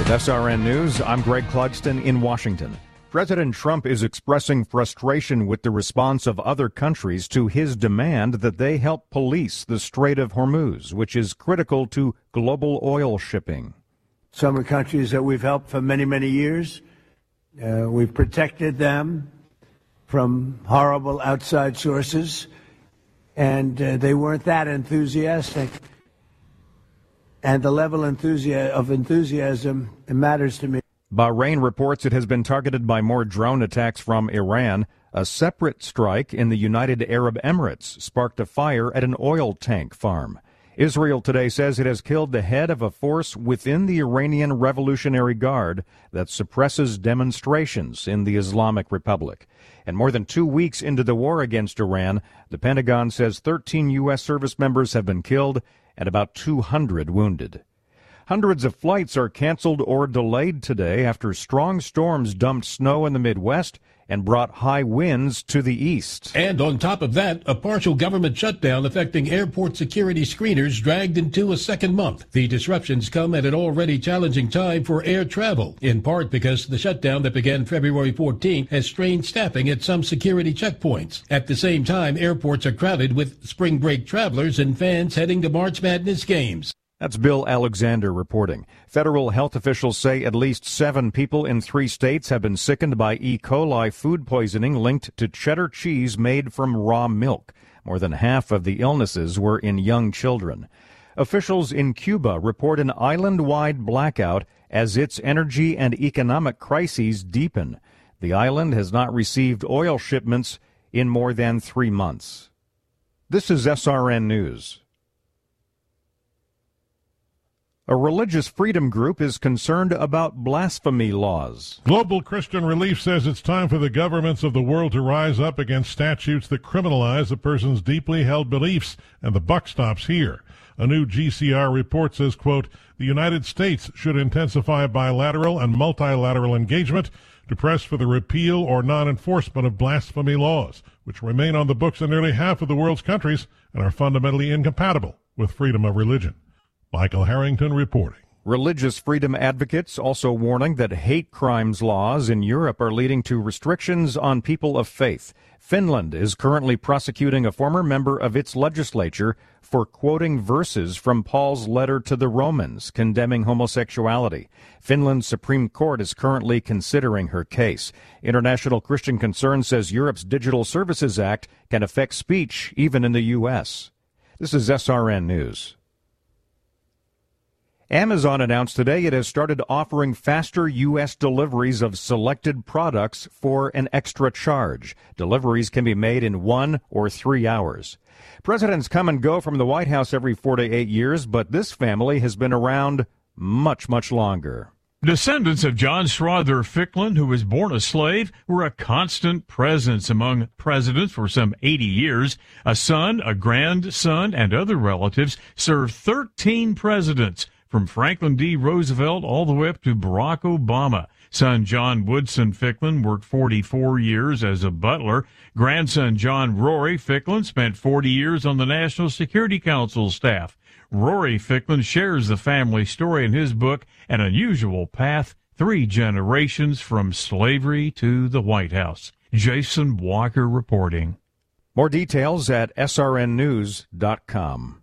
With SRN News, I'm Greg Clugston in Washington. President Trump is expressing frustration with the response of other countries to his demand that they help police the Strait of Hormuz, which is critical to global oil shipping. Some are countries that we've helped for many, many years. We've protected them from horrible outside sources, and they weren't that enthusiastic. And the level of enthusiasm matters to me. Bahrain reports it has been targeted by more drone attacks from Iran. A separate strike in the United Arab Emirates sparked a fire at an oil tank farm. Israel today says it has killed the head of a force within the Iranian Revolutionary Guard that suppresses demonstrations in the Islamic Republic. And more than 2 weeks into the war against Iran, the Pentagon says 13 U.S. service members have been killed and about 200 wounded. Hundreds of flights are canceled or delayed today after strong storms dumped snow in the Midwest and brought high winds to the east. And on top of that, a partial government shutdown affecting airport security screeners dragged into a second month. The disruptions come at an already challenging time for air travel, in part because the shutdown that began February 14 has strained staffing at some security checkpoints. At the same time, airports are crowded with spring break travelers and fans heading to March Madness games. That's Bill Alexander reporting. Federal health officials say at least 7 people in 3 states have been sickened by E. coli food poisoning linked to cheddar cheese made from raw milk. More than half of the illnesses were in young children. Officials in Cuba report an island-wide blackout as its energy and economic crises deepen. The island has not received oil shipments in more than 3 months. This is SRN News. A religious freedom group is concerned about blasphemy laws. Global Christian Relief says it's time for the governments of the world to rise up against statutes that criminalize a person's deeply held beliefs, and the buck stops here. A new GCR report says, quote, the United States should intensify bilateral and multilateral engagement to press for the repeal or non-enforcement of blasphemy laws, which remain on the books in nearly half of the world's countries and are fundamentally incompatible with freedom of religion. Michael Harrington reporting. Religious freedom advocates also warning that hate crimes laws in Europe are leading to restrictions on people of faith. Finland is currently prosecuting a former member of its legislature for quoting verses from Paul's letter to the Romans condemning homosexuality. Finland's Supreme Court is currently considering her case. International Christian Concern says Europe's Digital Services Act can affect speech even in the U.S. This is SRN News. Amazon announced today it has started offering faster U.S. deliveries of selected products for an extra charge. Deliveries can be made in 1 or 3 hours. Presidents come and go from the White House every 4 to 8 years, but this family has been around much, much longer. Descendants of John Strother Ficklin, who was born a slave, were a constant presence among presidents for some 80 years. A son, a grandson, and other relatives served 13 presidents, from Franklin D. Roosevelt all the way up to Barack Obama. Son John Woodson Ficklin worked 44 years as a butler. Grandson John Rory Ficklin spent 40 years on the National Security Council staff. Rory Ficklin shares the family story in his book, An Unusual Path, 3 Generations from Slavery to the White House. Jason Walker reporting. More details at srnnews.com.